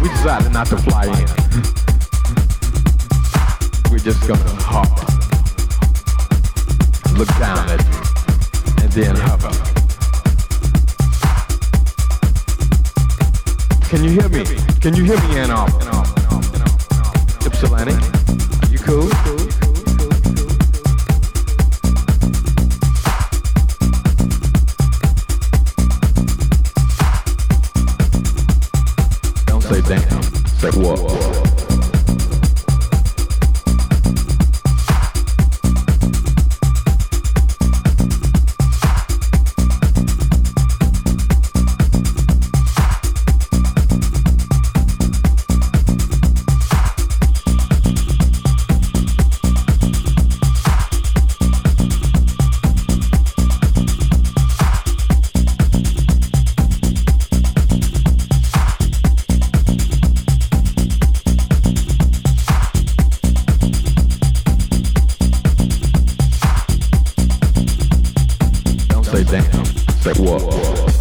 We decided not to fly in. We're just gonna hop, look down at you, and then hover. Can you hear me? Can you hear me, Ann Arbor? Ypsilanti? Are you cool? Don't say damn, say what? Say damn, say what?